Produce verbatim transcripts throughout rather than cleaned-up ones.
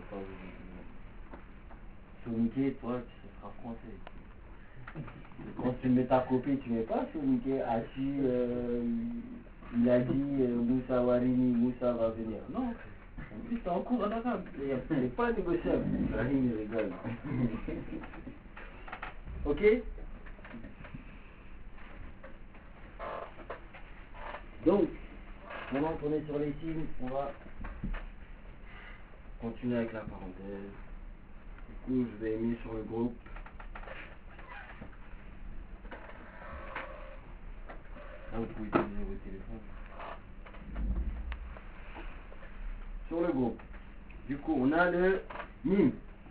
pas vous Souniké, toi, ce sera français. Quand tu mets ta copie, tu mets pas Souniké, assis, euh, il a dit euh, Moussa Warini, Moussa va venir. Non. En plus, c'est en cours en arabe. C'est pas négociable. Rahim, il rigole. Ok? Donc, maintenant qu'on est sur les signes, on va continuer avec la parenthèse. Du coup, je vais mettre sur le groupe. Là, vous pouvez utiliser vos téléphones. Sur le groupe. Du coup, on a le mime.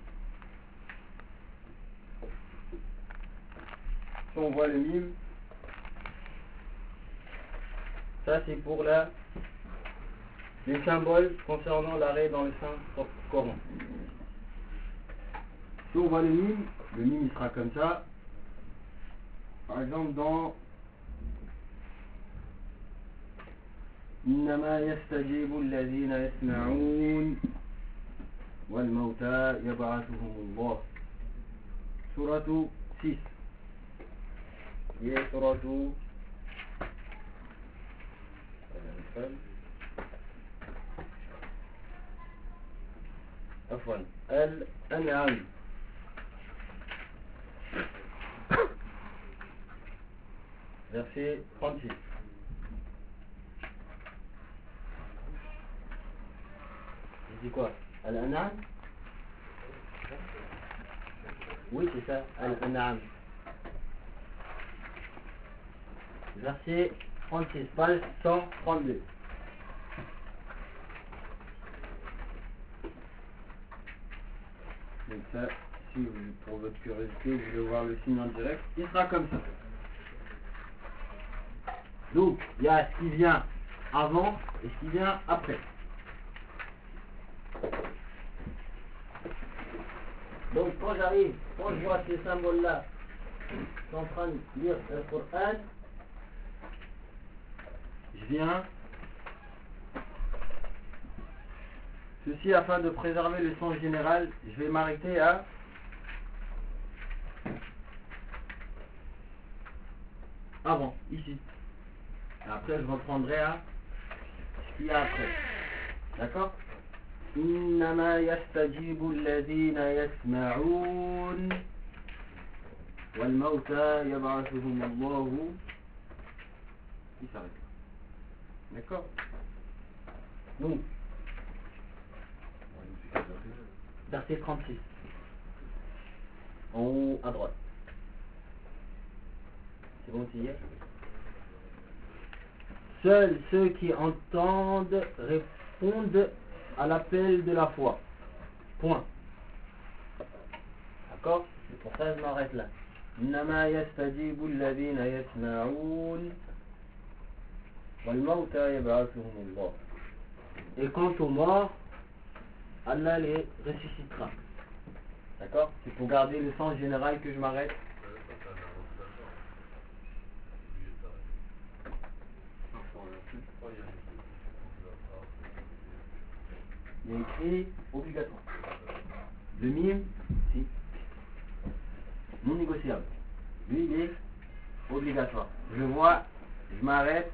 Si on voit le mime, ça c'est pour la, les symboles concernant l'arrêt dans le Saint-Coran. Si on voit le mime, le mime il sera comme ça. Par exemple dans إنما يستجيب الذين يسمعون والموتى يبعثهم الله. Surah six. هي سورة عفوا الأنعام. Verset trente-six. Il dit quoi? Al-An'am? Oui, c'est ça, Al-An'am. Verset trente-six, page cent trente-deux. Donc ça, si vous, pour votre curiosité, vous voulez voir le signe en direct, il sera comme ça. Donc, il y a ce qui vient avant et ce qui vient après. Donc, quand j'arrive, quand je vois ces symboles-là, je suis en train de lire le Coran, je viens, ceci afin de préserver le sens général, je vais m'arrêter à avant, ici. Et après, je reprendrai à ce qu'il y a après. D'accord? إنما يستجيب الذين يسمعون والموتى يبعثهم الله. Il s'arrête là. D'accord? Donc, verset trente-six. En haut à droite. C'est bon, tu y es? Seuls ceux qui entendent répondent à l'appel de la foi. Point. D'accord? C'est pour ça que je m'arrête là. إنما يستجيب الذين يسمعون والموتى يبعثهم الله. Et quant aux morts, Allah les ressuscitera. D'accord? C'est pour garder le sens général que je m'arrête. Il y a écrit obligatoire. Le mime, si. Non négociable. Lui, il est obligatoire. Je vois, je m'arrête.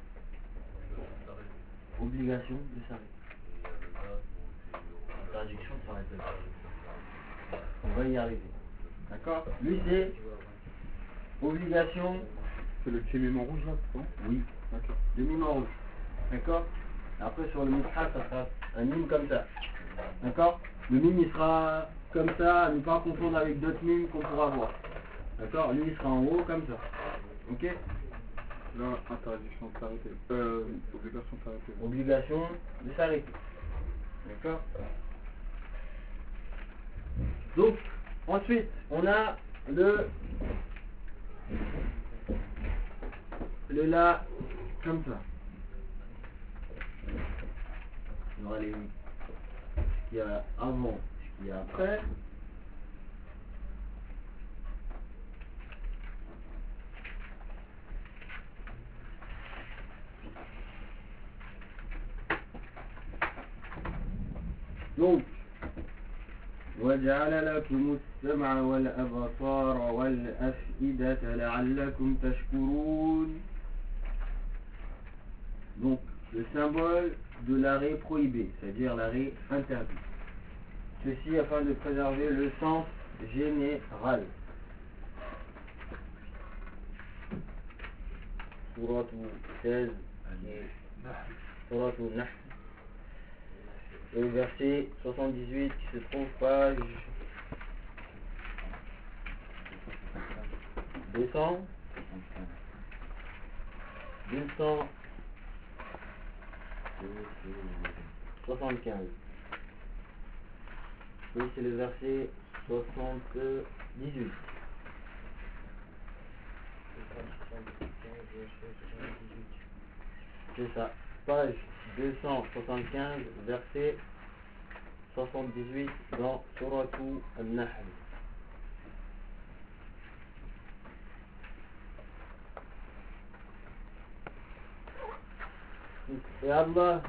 Obligation de s'arrêter. Interdiction de s'arrêter. On va y arriver. D'accord? Lui, c'est obligation. C'est le petit mime en rouge là, c'est bon? Oui. D'accord. Le mime en rouge. D'accord? Après, sur le mishaf, ça sera un mime comme ça. D'accord? Le mime, il sera comme ça, à ne pas confondre avec d'autres mimes qu'on pourra voir. D'accord? Lui, il sera en haut, comme ça. Ok? Là, interdiction de s'arrêter. Euh, obligation de s'arrêter. Obligation de s'arrêter. D'accord? Donc, ensuite, on a le le la comme ça. Il y aura les, ce qu'il y a avant, ce qu'il y a après. Donc, وجعل لكم السمع والأبصار والأفئدة لعلكم تشكرون. Donc le symbole de l'arrêt prohibé, c'est-à-dire l'arrêt interdit. Ceci afin de préserver le sens général. Sourate seize, Sourate Nahl. Et le verset soixante-dix-huit qui se trouve page deux cents, deux cent soixante-quinze. Oui, c'est le verset soixante-dix-huit. C'est ça, page deux cent soixante-quinze, verset soixante-dix-huit dans Sourate An-Nahl. Et Allah,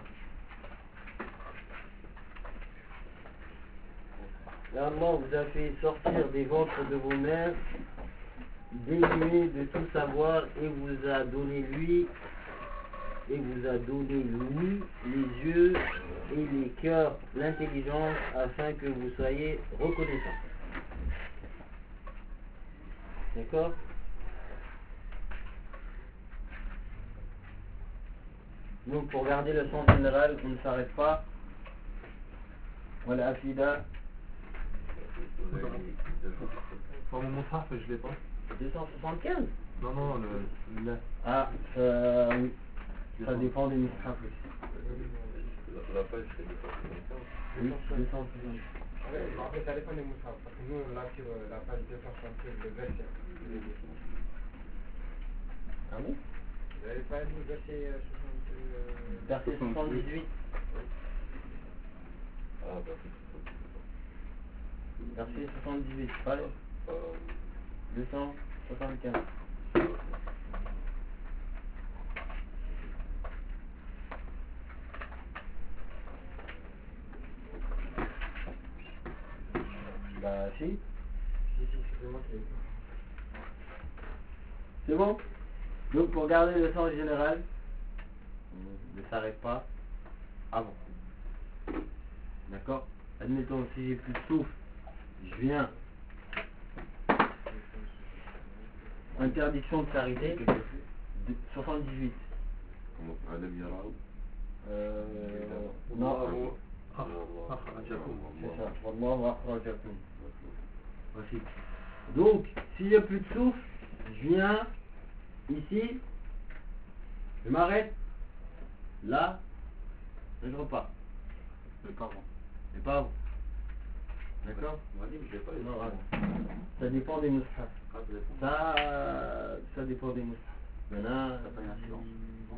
et Allah vous a fait sortir des ventres de vos mères dénués de tout savoir et vous a donné lui et vous a donné lui les yeux et les cœurs, l'intelligence afin que vous soyez reconnaissants. D'accord? Donc pour garder le sens général, on ne s'arrête pas. Voilà, Afida. Pour mon montraf, je l'ai pas. deux cent soixante-quinze? Non, non, le, le... Ah, euh, oui. Ça dépend des mushaf aussi. La page, c'est deux cent soixante-quinze. Oui, deux cent soixante-quinze. Ouais, après ça dépend des mushaf, parce que nous là sur la page deux cent soixante-quinze, le verset. Ah oui? Vous n'avez pas lu le verset soixante, euh... Verset soixante-dix-huit. Ah, bah, c'est Verset soixante-dix-huit, page euh, deux cent soixante-quinze. Bah si. Si, si, c'est moi qui l'ai dit. C'est bon? Donc pour garder le sens général, on ne s'arrête pas avant. D'accord? Admettons, si j'ai plus de souffle, je viens. Interdiction de s'arrêter. de soixante-dix-huit. comment Adam Yarao. Euh, non. Ah, ah, Jacob. C'est ça. Wallahu akhrajakum. Voici. Donc, s'il n'y a plus de souffle, je viens ici, je m'arrête, là, et je repars. Mais pas avant. Et pas avant. D'accord? On m'a dit, mais je l'ai pas. Non, ah, ça dépend des mushaf. Ah, ça dépend. Ça, ça dépend des mushaf. Maintenant, Ça fait un silence.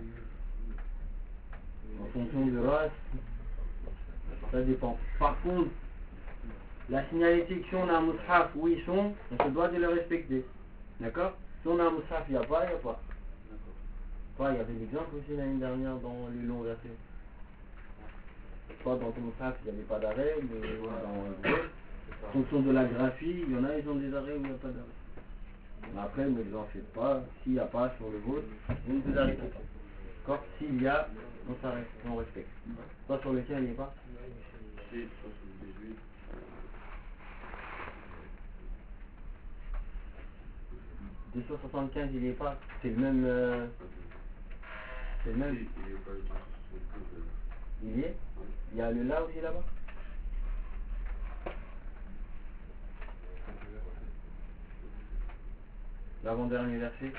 en fonction de race, ça dépend. Par contre, la signalétique, si on a un mushaf où ils sont, on se doit de le respecter. D'accord? Si on a un mushaf, il n'y a pas, il n'y a pas. Toi, il y avait l'exemple aussi l'année dernière dans les longs versets. Toi, dans ton mushaf, il n'y avait pas d'arrêt, mais dans le en fonction de la graphie, il y en a, ils ont des arrêts où il n'y a pas d'arrêt. Mais après, ne vous en faites pas. S'il n'y a pas sur le vôtre, vous ne vous arrêtez pas. D'accord? S'il y a, on s'arrête, on respecte. Toi, sur le tien, il n'y est pas? Si, soixante-dix-huit. deux cent soixante-quinze, il n'y est pas. C'est le même. Euh, c'est le même. Il est pas deux cent soixante-quinze. Il y est? Il y a le là aussi là-bas? L'avant-dernier verset.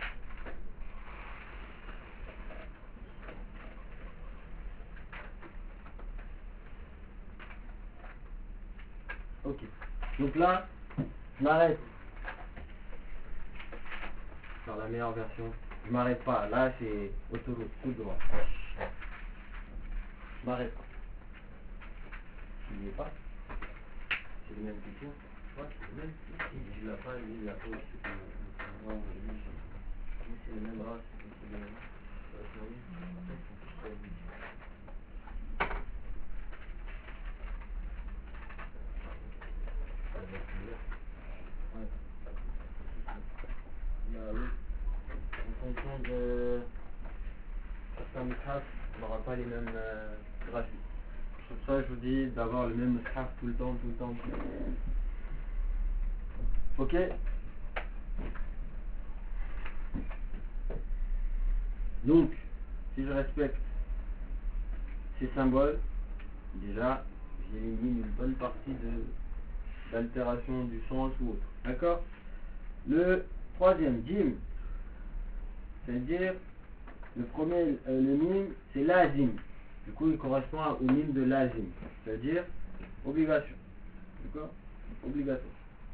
Ok. Donc là, je m'arrête. Sur la meilleure version. Je m'arrête pas. Là, c'est autoroute, tout droit. Je m'arrête pas. Il n'y est pas. C'est le même question. Ouais, c'est le même. Il l'a pas, lui, il l'a pas aussi. Non, lui, c'est le même race. C'est le même race. Ouais. Bah oui. En fonction de certains mushaf, on n'aura pas les mêmes euh, graphiques. C'est pour ça que je vous dis d'avoir le même mushaf tout le temps, tout le temps, tout le temps. Ok. Donc, si je respecte ces symboles, déjà, j'élimine une bonne partie de d'altération du sens ou autre. D'accord? Le troisième, jim, c'est-à-dire le premier, euh, le mime, c'est lazim. Du coup, il correspond au mime de lazim, c'est-à-dire obligation. D'accord? Obligation.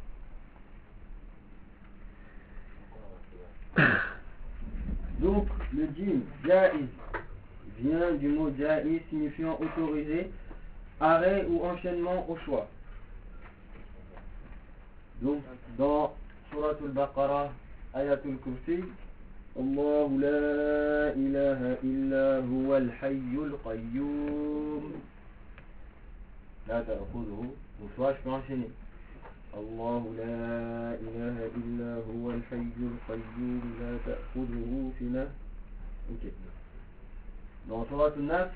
Donc, le jim, jaïz, vient du mot jaïz signifiant autorisé, arrêt ou enchaînement au choix. Donc, dans Surat al-Baqarah, Ayatul Kursi, Allahu la ilaha illa huwa al-hayyul qayyum. La ta'khudhuhu. Donc, soit je peux enchaîner. Allahu la ilaha illa huwa al-hayyul qayyum. La ta'khudhuhu sinah. Ok. Dans Surat al-Nas,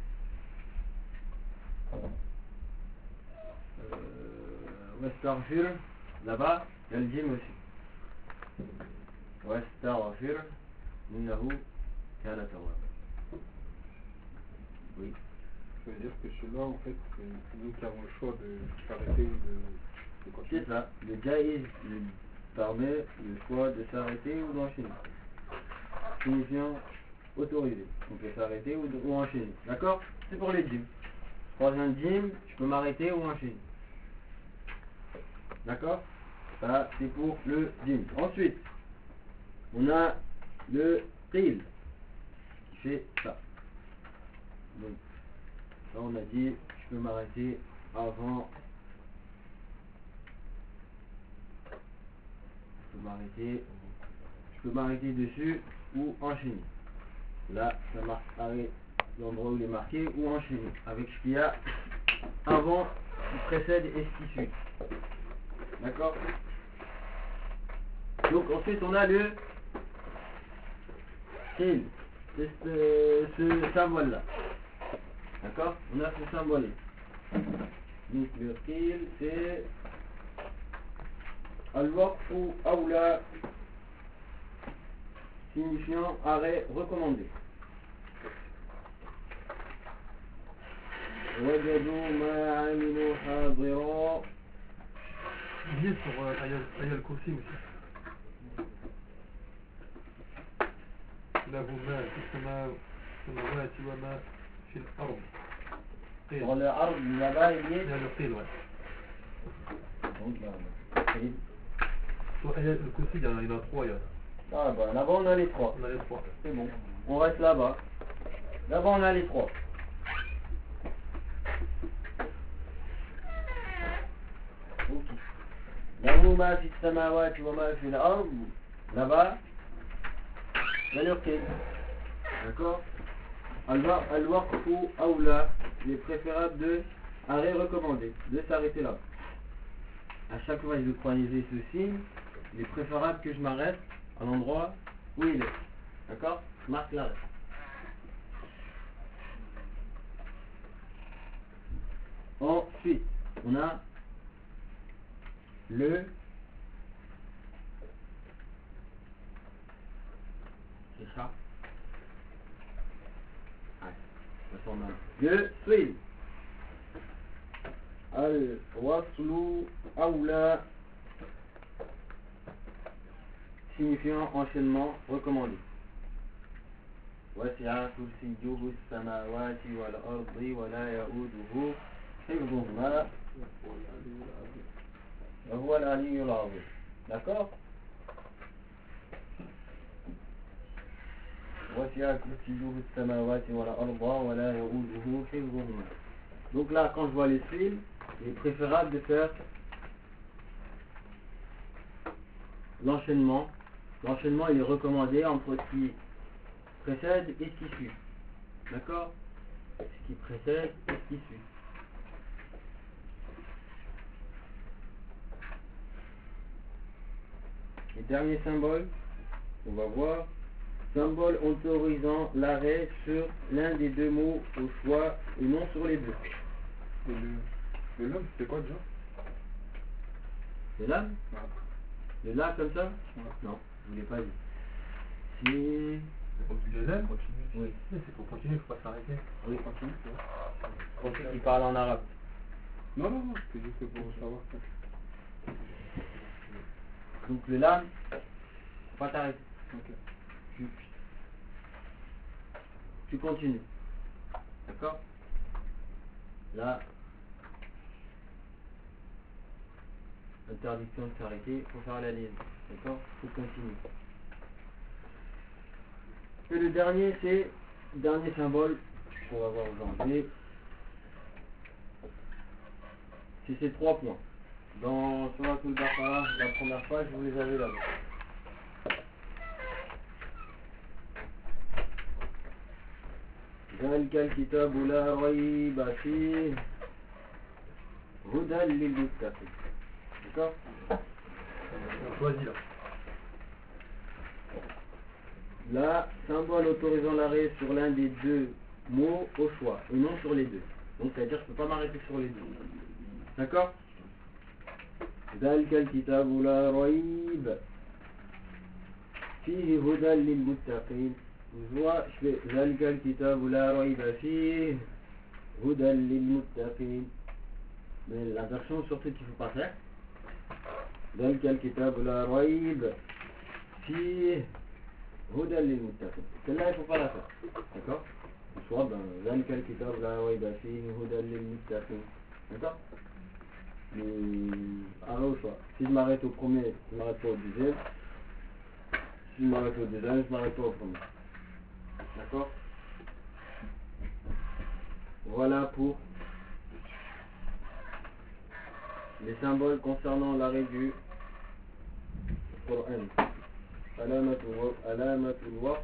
Wastaghfir, là-bas, il y a le jim aussi. Wastaghfir, innahu kana tawwaba. Oui. Ça veut dire que ceux-là, en fait, c'est nous qui avons le choix de s'arrêter ou de, de continuer. C'est ça. Le jaïz lui permet le choix de s'arrêter ou d'enchaîner. Signifiant autorisé. On peut s'arrêter ou, ou enchaîner. D'accord? C'est pour les djim. Troisième djim, je peux m'arrêter ou enchaîner. D'accord? Ça, c'est pour le djim. Ensuite, on a le qil qui fait ça. Donc, là, on a dit, je peux m'arrêter avant. Je peux m'arrêter. Je peux m'arrêter dessus ou enchaîner. Là, ça marque avec l'endroit où il est marqué ou enchaîner. Avec ce qu'il y a avant, qui précède et ce qui suit. D'accord? Donc ensuite on a le qil. C'est ce, ce symbole là. D'accord? On a ce symbole là. Donc le qil c'est al-waqfu awla, signifiant arrêt recommandé. وجدوا ما عملوا حاضرا. Il est sur euh, Ayal Kursi aussi. له ما في السماء السماوات وما في الأرض. Sur le arbre là-bas il est. Il y a le qil, ouais. Donc là, qil. Sur Ayal Kursi, il y en a, il y en a trois. Il y a. Ah bah là-bas on a les trois. On a les trois. C'est bon. On reste là-bas. Là-bas on a les trois. Ok. Lahu ma fi samawati wa ma fi al-ard. Là-bas, il y a le qil. D'accord? Al-waqfu awla, il est préférable de arrêt recommandé, de s'arrêter là. À chaque fois que je croisez ce signe, il est préférable que je m'arrête à l'endroit où il est. D'accord? Je marque l'arrêt. Ensuite, on a le c'est ça. Ah, ça s'en a. Le swil. Al-waslu awla, signifiant enchaînement recommandé. وسع كرسيه السماوات والأرض ولا يؤوده حفظهما وهو العلي العظيم. D'accord? وسع كرسيه السماوات والأرض ولا يؤوده حفظهما. Donc là, quand je vois les fils, il est préférable de faire l'enchaînement. L'enchaînement, il est recommandé entre ce qui précède et ce qui suit. D'accord? Ce qui précède et ce qui suit. dernier symbole, on va voir. Symbole autorisant l'arrêt sur l'un des deux mots au choix et non sur les deux. Et le, le lame, c'était quoi déjà? Le là? Ah. Le là comme ça? Ouais. Non, je ne l'ai pas dit. C'est... Le lame continue. Oui. Mais c'est pour continuer, il ne faut pas s'arrêter. Oui. Continue, c'est bon. Pour ceux qui parlent en arabe. Non, non, non, c'était juste pour savoir. Donc le là, faut pas t'arrêter. Ok. Tu, tu continues. D'accord? Là, interdiction de s'arrêter, il faut faire la liaison. D'accord? Il faut continuer. Et le dernier, c'est le dernier symbole qu'on va voir aujourd'hui. C'est ces trois points. Dans Surat al-Baqarah, la première page, vous les avez là-bas. ذلك الكتاب لا ريب فيه هدى للمتقين. D'accord? On choisit là. Là, symbole autorisant l'arrêt sur l'un des deux mots au choix, et non sur les deux. Donc, c'est-à-dire que je ne peux pas m'arrêter sur les deux. D'accord? ذلك الكتاب لا ريب فيه هدى للمتقين. Je vois, je fais ذلك الكتاب لا ريب فيه هدى للمتقين. Mais la version surtout qu'il ne faut pas faire. ذلك الكتاب لا ريب فيه هدى للمتقين. Celle-là, il ne faut pas la faire. D'accord? Soit, ben, ذلك الكتاب لا ريب فيه هدى للمتقين. D'accord? Mais, arrêt au choix. Si je m'arrête au premier, je ne m'arrête pas au deuxième. Si je m'arrête au deuxième, je ne m'arrête pas au premier. D'accord? Voilà pour les symboles concernant l'arrêt du Coran. Alamatul waqf.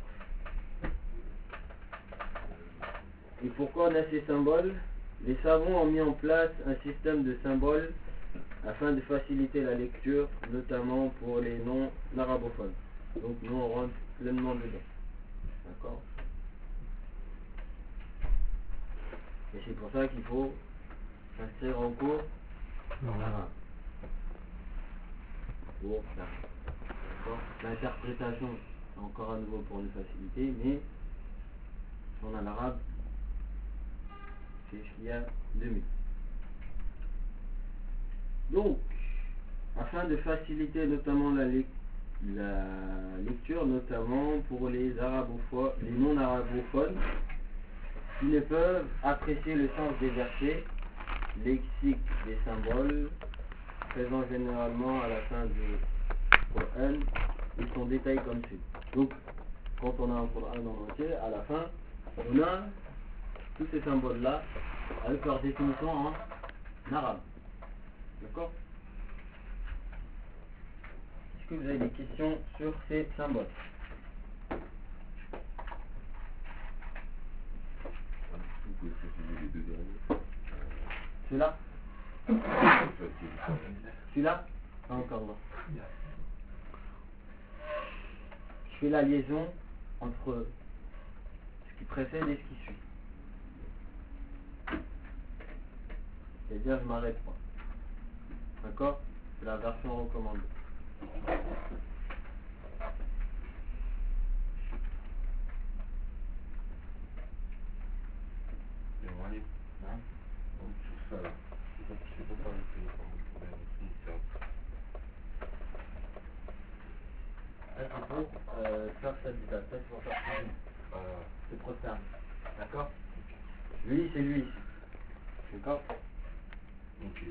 Et pourquoi on a ces symboles? Les savants ont mis en place un système de symboles afin de faciliter la lecture, notamment pour les non-arabophones. Donc nous on rentre pleinement dedans. D'accord? Et c'est pour ça qu'il faut s'inscrire en cours en arabe. Pour ça. D'accord? L'interprétation, c'est encore à nouveau pour nous faciliter, mais on a l'arabe, c'est ce qu'il y a de mieux. Donc, afin de faciliter notamment la, le la lecture, notamment pour les arabophones, les non-arabophones, qui ne peuvent apprécier le sens des versets, lexique des symboles, présents généralement à la fin du Coran, ils sont détaillés comme suit. Donc, quand on a un Coran en entier, à la fin, on a tous ces symboles-là avec leur définition en arabe. D'accord? Est-ce que vous avez des questions sur ces symboles? Vous pouvez préciser les deux derniers. Celui-là? Enfin, Celui-là? Pas encore non. Je fais la liaison entre ce qui précède et ce qui suit. C'est-à-dire je m'arrête pas. D'accord? C'est la version recommandée. J'aimerais aller Hein? sur ça là. Je sais pas je sais pas parler de pour la Ça c'est pour euh, faire cette date. Ça c'est pour faire plus vite. Ah, C'est trop simple. D'accord? Lui c'est lui ici. D'accord? ok.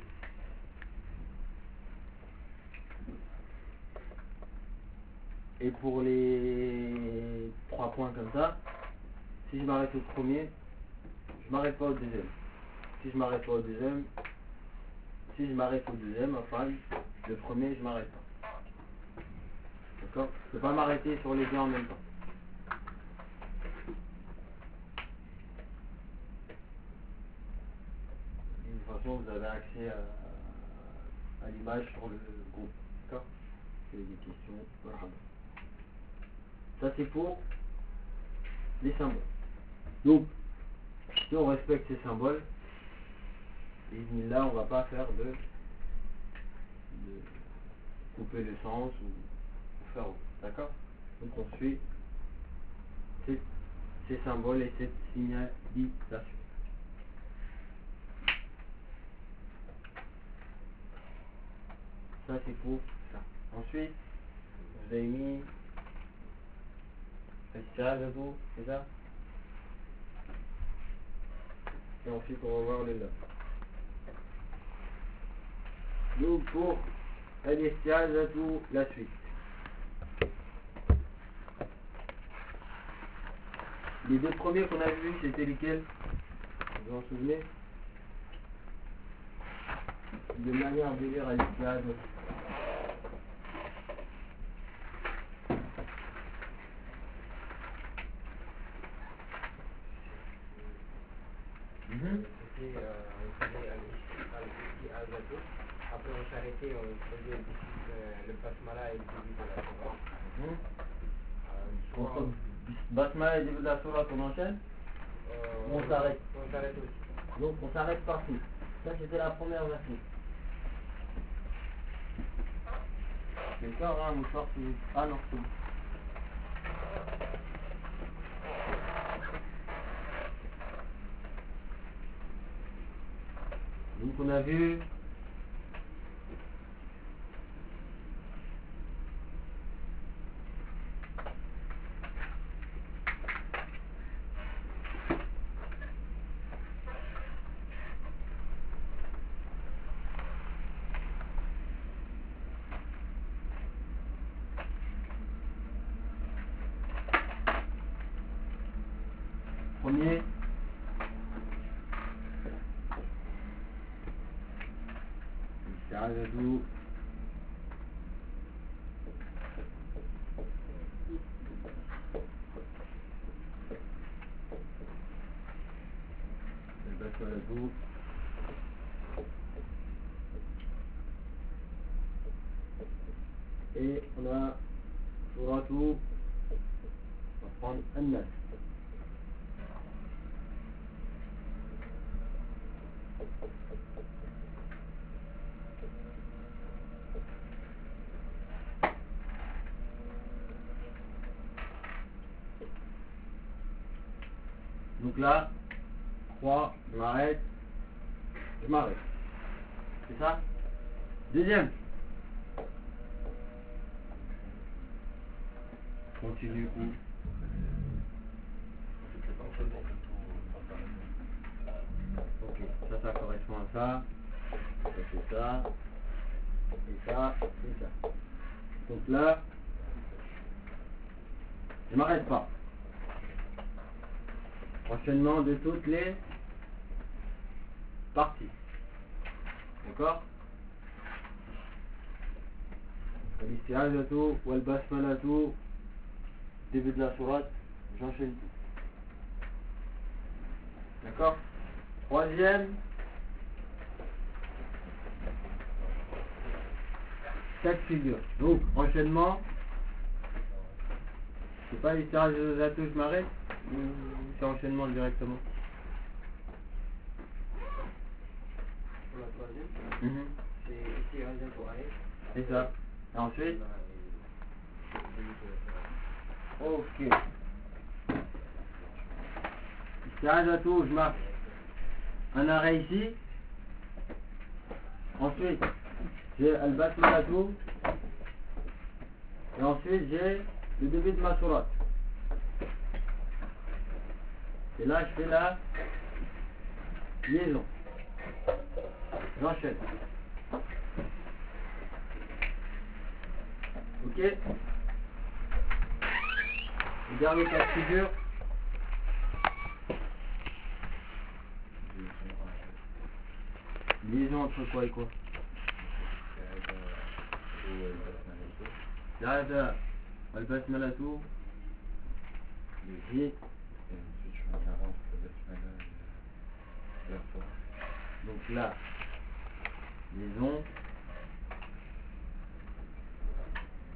Et pour les trois points comme ça, si je m'arrête au premier, je m'arrête pas au deuxième. Si je m'arrête pas au deuxième, si je m'arrête au deuxième, enfin, le premier, je m'arrête pas. D'accord? Je ne peux pas m'arrêter sur les deux en même temps. Et de toute façon, vous avez accès à, à l'image sur le groupe. D'accord? vous avez des questions, voilà. Ça c'est pour les symboles. Donc, si on respecte ces symboles, là on va pas faire de, de couper le sens ou, ou faire autre. D'accord? Donc on suit ces, ces symboles et cette signalisation. Ça c'est pour ça. Ensuite, vous avez mis le tirage de tout, c'est ça? Et ensuite on va voir le là. Donc pour al-isti'azatu, la suite. Les deux premiers qu'on a vus, c'était lesquels? Vous vous en souvenez? De manière de lire al-isti'azatu. C'était, euh, on faisait al-isti'azatu. Après on s'arrêtait, on faisait euh, le basmala et le début de la sourate. Hum. Euh, Entre basmala et le début de la sourate, on enchaîne? euh, On s'arrête. On s'arrête aussi. Donc on s'arrête partout. Ça c'était la première version. Quelqu'un aura un mouchoir sur vous? Ah non, c'est bon. Donc on a vu premier isti'azatu al-basmalatu et on a suratu, on va prendre an-nas. Donc là, trois, je m'arrête, je m'arrête. C'est ça? Deuxième. Continue où? Ok, ça, ça correspond à ça. Ça, c'est ça. Et ça, et ça. Donc là, je m'arrête pas. Enchaînement de toutes les parties. D'accord? Al-isti'azatu wal basmalatu, début de la sourate, j'enchaîne tout. D'accord? Troisième, quatre figures. Donc, enchaînement, c'est pas l'isti'azatu, je m'arrête, ou c'est enchaînement directement? Pour la troisième, Mhm. c'est isti'azatu alayh. C'est ça. Et ensuite? Ok. Isti'azatu, je marque un arrêt ici. Ensuite, j'ai al-basmalatu. Et ensuite, j'ai le début de ma sourate. Et là, je fais la liaison. J'enchaîne. Ok. Le dernier cas de figure. Liaison entre quoi et quoi? Isti'aza al-basmalatu. Le J. Donc là, liaison.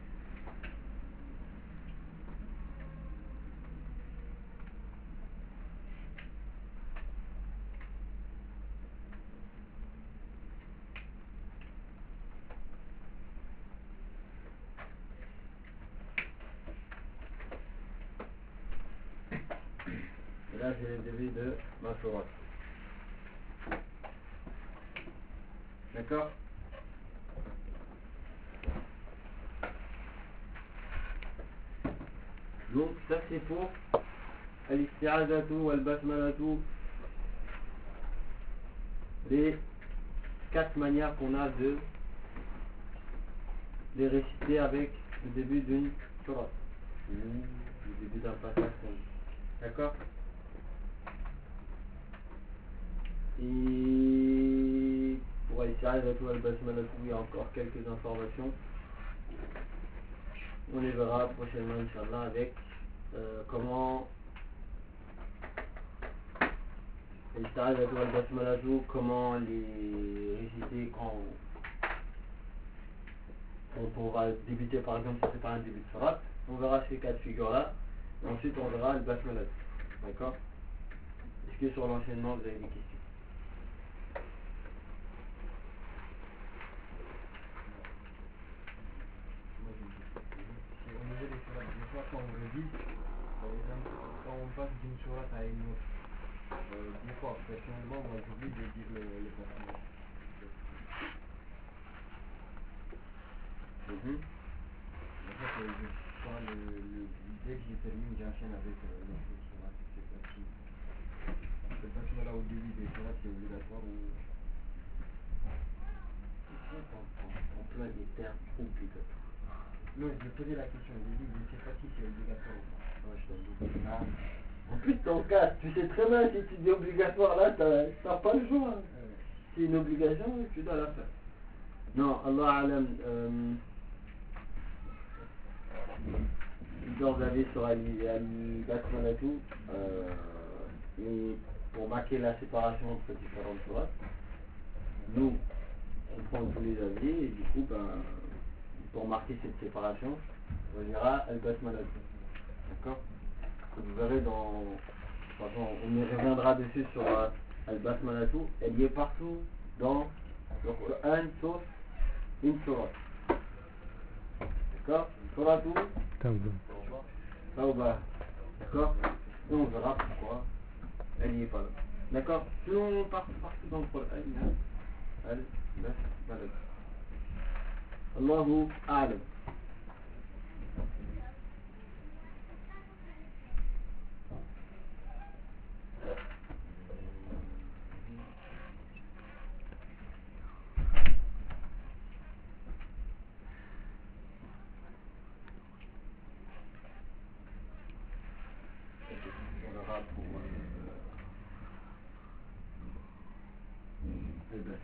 Là, c'est le début de ma sourate. D'accord? Donc, ça c'est pour al-isti'azatu wal-basmalatu, les quatre manières qu'on a de les réciter avec le début d'une sourate, ou le début d'un passage. D'accord? Et pour al-isti'azatu wal-basmalatu, il y a encore quelques informations. On les verra prochainement, Inch'Allah, avec euh, comment comment les réciter quand, quand on va débuter, par exemple, si c'est pas un début de surat. On verra ces quatre figures-là, et ensuite on verra le basmalat. D'accord? Est-ce que sur l'enchaînement, vous avez des questions? Au niveau des sourates, des fois quand on le dit, par exemple, quand on passe d'une sourate à une autre, euh, des fois, personnellement, moi j'oublie de dire le, le basmala. Mm-hmm. En fait, euh, je crois le, le, dès que je termine, j'enchaîne avec euh, l'autre sourate. Je sais pas si le basmala au début des sourates c'est obligatoire ou... On emploie des termes obligatoires. Non, je posais la question, j'ai dit, je ne sais pas si c'est obligatoire ou pas. Ouais, je t'en dis. Ah. En plus, ton cas, tu sais très bien si tu dis obligatoire là, t'as, t'as pas le choix. Euh, C'est une obligation, tu dois la faire. Non, Allah alam, euh, dans la vie sur al-Basmalatu, euh, et pour marquer la séparation entre différentes sourates, nous, on prend tous les avis et du coup, ben, pour marquer cette séparation, on dira al-Basmalatu. D'accord? Vous verrez dans... De toute façon, on y reviendra dessus sur euh, al-Basmalatu. Elle y est partout dans le Coran, sauf une sourate. D'accord? Une sourate où? Tawbah. D'accord? Et on verra pourquoi elle n'y est pas là. D'accord? Sinon, partout, partout dans le Coran, il y a al-Basmalatu. Allahu a'lam. On aura pour euh, le Basmalatu.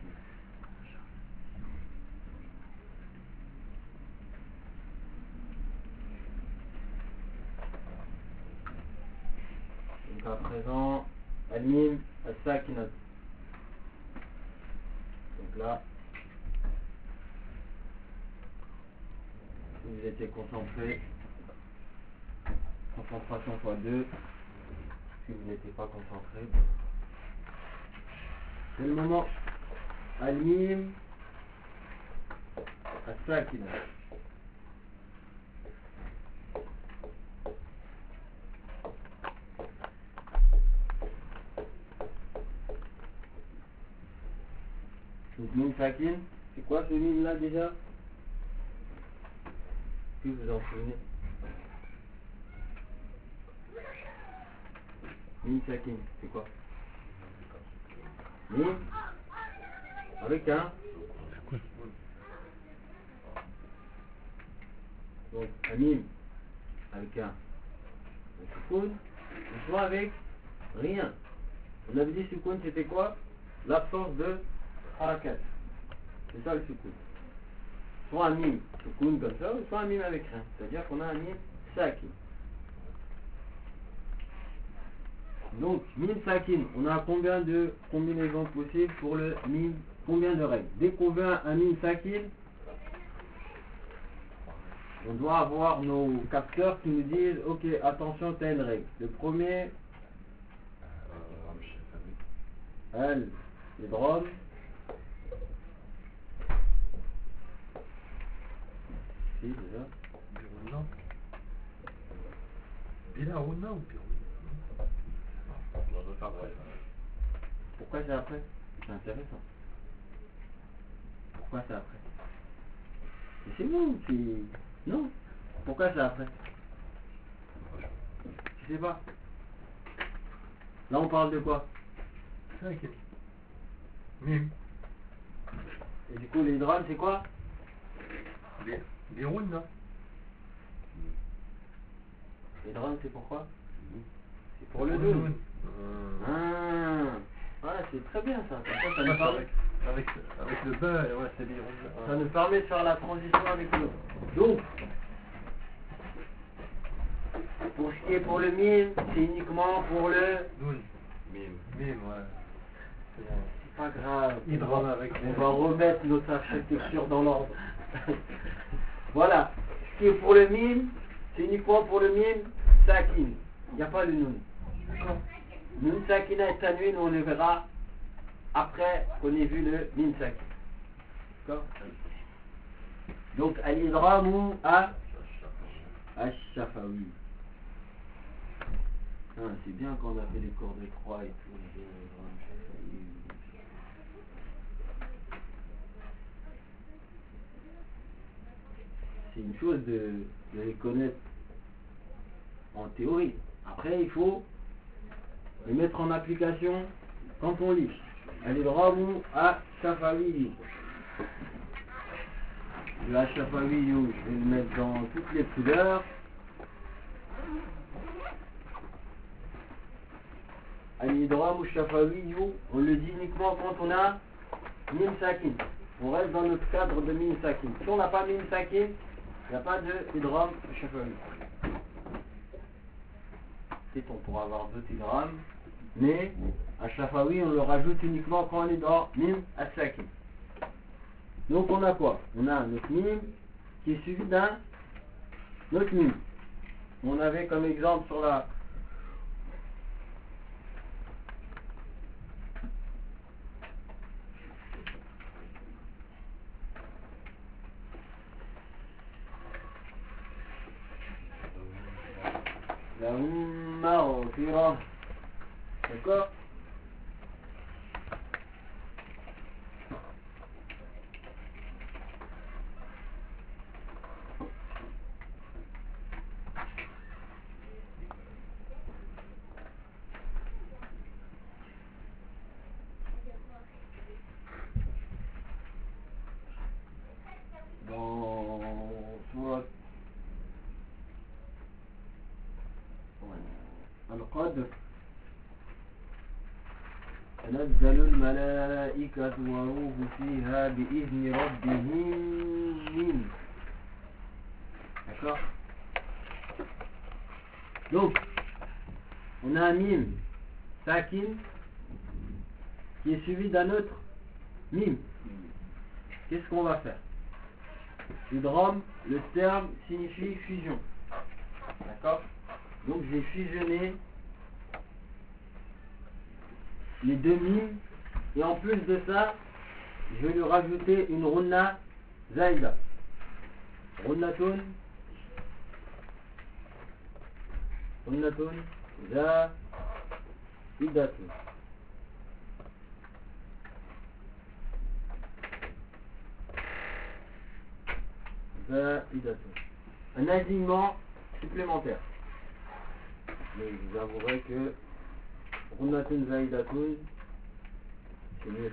Donc à présent, al-mim, al-sakinat. Donc là, si vous étiez concentré, concentration fois deux. Si vous n'étiez pas concentré, c'est le moment. Al-mim, al-sakinat. Donc mim sakin, c'est quoi ce mim là déjà? Est-ce que vous en souvenez? Mim sakin, c'est quoi? Mim avec un. Donc un mim avec un. Un soukoun, ou soit avec rien. On avait dit soukoun c'était quoi? L'absence de harakat. C'est ça le soukoun. Soit un mim soukoun comme ça, ou soit un mim avec rien. C'est-à-dire qu'on a un mim sakin. Donc, mim sakin, on a combien de combinaisons possibles pour le mim? Combien de règles? Dès qu'on veut un mim sakin, on doit avoir nos capteurs qui nous disent ok, attention, t'as une règle. Le premier, al, l'idrom. Si, déjà. Biruna. Biruna ou Biruna? sera après. Pourquoi c'est après? C'est intéressant. Pourquoi c'est après? Mais c'est bon, c'est... Non. Pourquoi c'est après? Je sais pas. Là on parle de quoi? cinq. Mime. Et du coup l'idgham c'est quoi? Les, les roues, non? L'idgham c'est pourquoi? C'est pour le Pour nun. nun. Ah, ouais, c'est très bien ça. Comme ça, ça, nous Ouais, permet, avec, avec, avec le bain, ouais, c'est les roues. ça nous permet de faire la transition avec l'eau. Donc, pour ce qui est pour le mime, c'est uniquement pour le... Nun. Mime. Mime, ouais. C'est bon. C'est pas grave. Hydrome avec On les- va remettre notre architecture dans l'ordre. Voilà. Ce qui est pour le mime, c'est uniquement pour le mime sakin. Il n'y a pas le nun. D'accord? Nun sakina et tanwin, on le verra après qu'on ait vu le mime sakin. D'accord? Donc, al-idgham à Ash-Shafawi. Ah, c'est bien quand on a fait les cours de trois et tout. les idgham Shafawi. C'est une chose de, de les connaître en théorie. Après, il faut les mettre en application quand on lit. Al-idgham à Shafawi. Le Ash-Shafawi, je vais le mettre dans toutes les couleurs. Al-idgham ou Shafawi, on le dit uniquement quand on a mim sakin. On reste dans notre cadre de mim sakin. Si on n'a pas mim sakin, il n'y a pas de idgham ou Shafawi. C'est on pourra avoir d'autres idgham, mais à Shafawi on le rajoute uniquement quand on est dans mim as-sakin. Donc on a quoi? On a notre mime qui est suivi d'un autre mime. On avait comme exemple sur la la maghfira. D'accord? Dans sourate Al-Qadr, تنزل الملائكة والروح فيها بإذن ربهم. D'accord? Donc, on a un mime sakin qui est suivi d'un autre mime. Qu'est-ce qu'on va faire? Idgham, le terme signifie fusion. D'accord? Donc j'ai fusionné les deux mimes et en plus de ça, je vais lui rajouter une runna zaïda. Runnatun Runnatun zaïdatun. Un alignement supplémentaire. Mais vous avouerez que Runnatun Zaidatun, c'est mieux.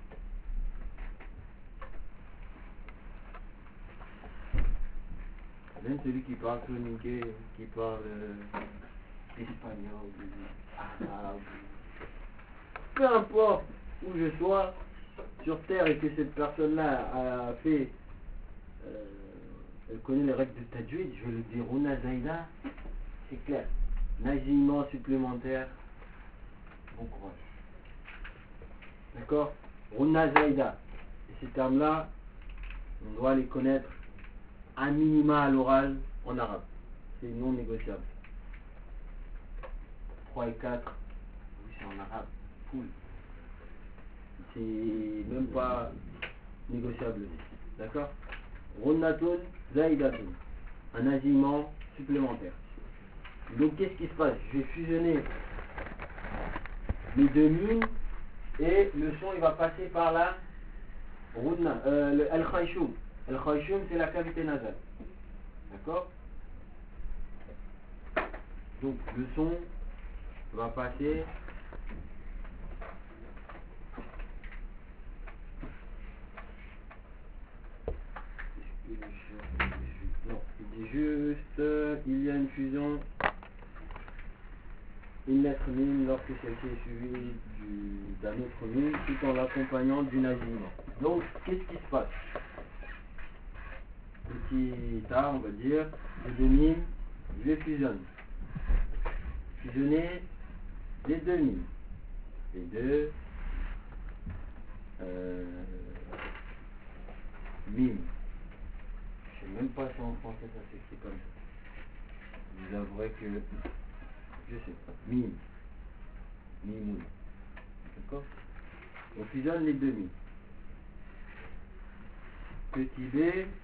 Même celui qui parle soninké, qui parle euh, espagnol, arabe, peu importe où je sois sur terre et que cette personne-là a fait euh, elle connaît les règles de Tajwid, je vais lui dire Runa Zaïda, c'est clair. Nazilement supplémentaire, bon courage. D'accord? Runa Zaïda. Et ces termes-là, on doit les connaître à minima à l'oral en arabe. C'est non négociable. trois et quatre, oui, c'est en arabe. Full. C'est même pas négociable. D'accord? Runnatun Zaidatun, un nasillement supplémentaire. Donc qu'est-ce qui se passe? Je vais fusionner les deux mimes et le son il va passer par la Rouna, euh, le Al-Khayshum. Al-Khayshum c'est la cavité nasale. D'accord? Donc le son va passer non, il dit juste euh, il y a une fusion, une lettre mime lorsque celle-ci est suivie du- d'un autre mime tout en l'accompagnant d'une asignement. Donc qu'est-ce qui se passe? Petit A, on va dire, les deux mimes, je les fusionne. Fusionner les deux mimes. Les deux euh, mimes. Je sais même pas si en français ça s'écrit comme ça. Vous avouerez que je sais pas. Mime. Mimoun. D'accord? On fusionne les deux mimes. Petit B,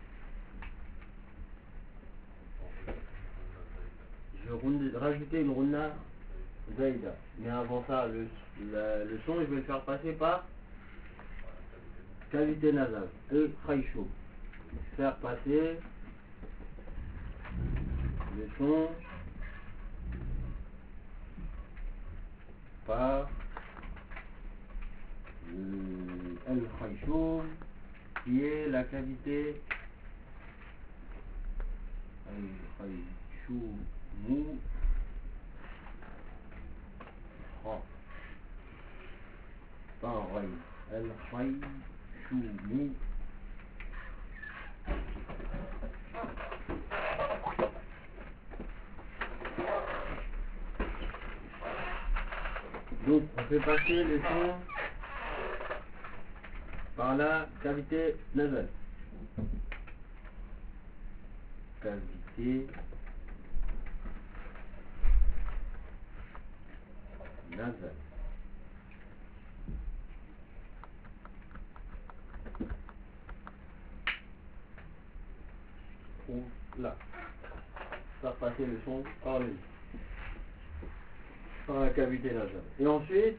je vais rajouter une rouna zaïda. Mais avant ça, le, la- le son, je vais le faire passer par cavité nasale. Et khaïchou. Faire passer le son par le al-khaïchou qui est la cavité al-khaïchou mou ra. Pas un ray. Al-khaïchou mou. Donc on fait passer le son par la cavité nasale. Cavité nasale. Ou là. Faire passer le son par le par la cavité nasale. Et ensuite,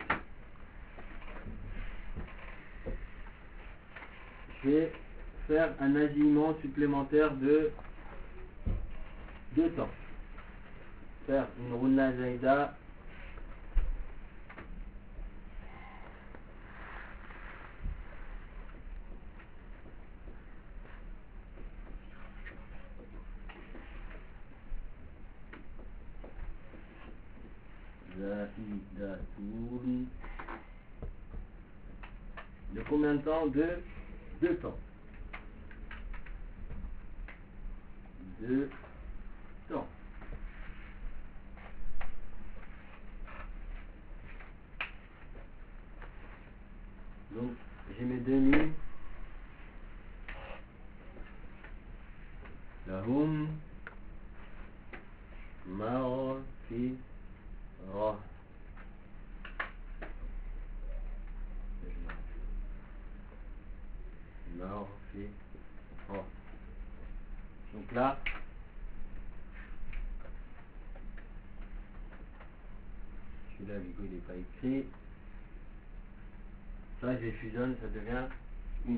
je vais faire un nasillement supplémentaire de deux temps. Faire une rouna zaïda zaïdatoun de combien de temps? De deux temps. Deux temps. Donc j'ai mes deux mimes. Lahum maghfirah. Maghfirah. Donc là, celui-là, Vigo, il n'est pas écrit. Ça, je les fusionne, ça devient une.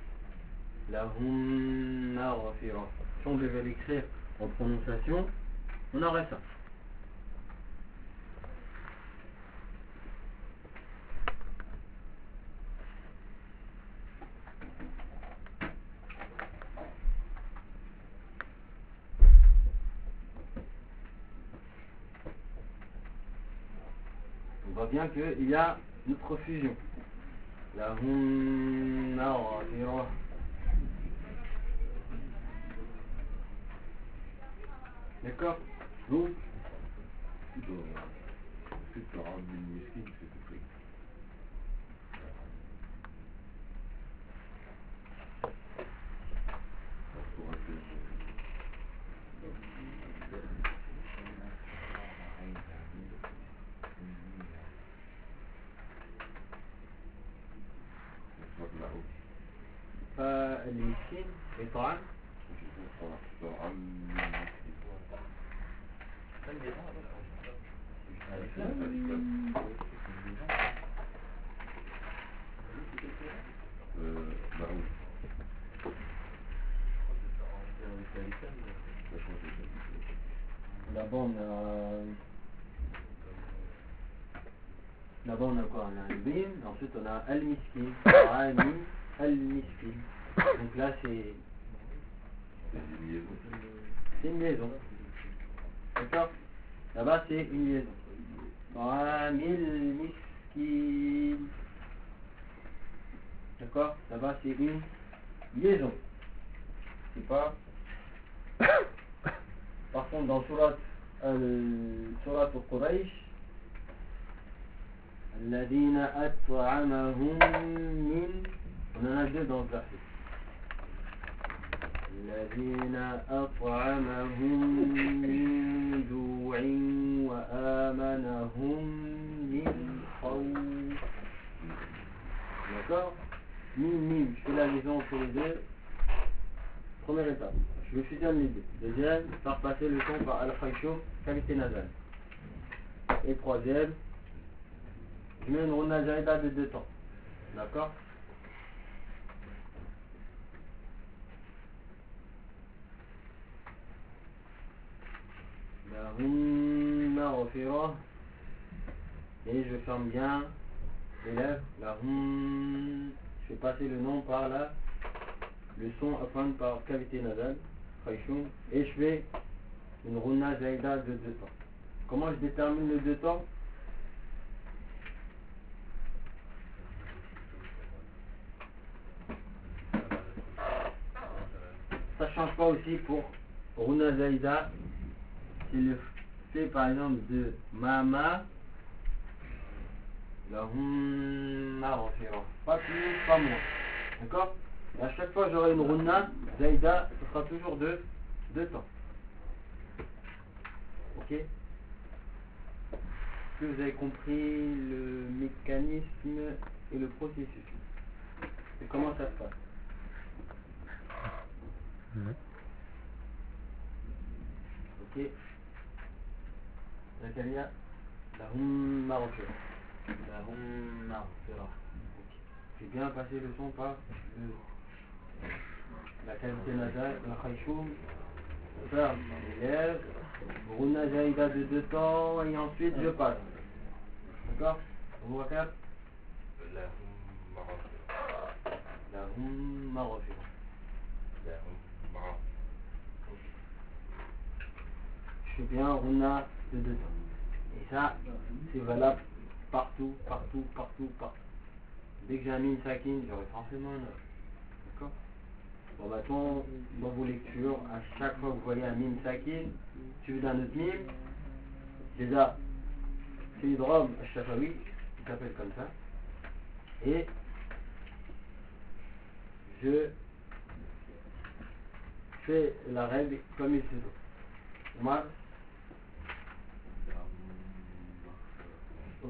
Lahum maghfirah. Si on devait l'écrire en prononciation, on aurait ça. On voit bien qu'il y a une profusion. Lahum maghfirah. D'accord? Donc, Ensuite, tu auras une miskin, c'est tout pris. Pour rester là-haut. المسكين إطعام طعام Euh, Mahou. D'abord on a... D'abord on a quoi? On a un bin, ensuite on a al-miskin. Ami al-miskin. Donc là c'est... C'est une liaison. D'accord? Là-bas c'est une liaison. Ami al-miskin. D'accord? Là-bas c'est une liaison. C'est pas... Par contre dans Surat Surat Quraysh, الذين أطعمهم من, on en a deux dans le verset. الذين أطعمهم من جوع وآمنهم من خوف. D'accord? Mim, mim, je fais la liaison entre les deux. Première étape, je fusionne les deux. Deuxième, faire passer le son par al-khayshum, cavité nasale. Et troisième, je mets une rouna zaïda de deux temps. D'accord? Lahum maghfirah. Et je ferme bien les lèvres. Lahum. Je fais passer le nom par là. Le son à prendre par cavité nasale. Khayshum. Et je fais une rouna zaïda de deux temps. Comment je détermine le deux temps? Ça change pas aussi pour Runa Zaïda. C'est le fait par exemple de Mama. La Runa Rafira. Pas plus, pas moins. D'accord? Et à chaque fois j'aurai une Runa Zaïda, ce sera toujours de deux temps. Ok? Est-ce que vous avez compris le mécanisme et le processus? Et comment ça se passe? Ok. Zakaria, lahum maghfira. Lahum maghfira. Ok. J'ai bien passé le son par le, la cavité nasale, la khayshum, ferme les lèvres, rouna zaïda de deux temps, et ensuite je passe. D'accord? Vous voyez? Lahum maghfira. Lahum maghfira. Lahum maghfira. Je fais bien rouna de deux temps. Et ça, c'est valable partout, partout, partout, partout. Dès que j'ai un mime sakin, j'aurai forcément un autre. D'accord? Bon, bah, ton, dans vos lectures, à chaque fois que vous voyez un mime sakin, suivi d'un autre mime, déjà, c'est l'hydrome al-shafawi, qui s'appelle comme ça. Et je fais la règle comme il se doit. Omar? Ok.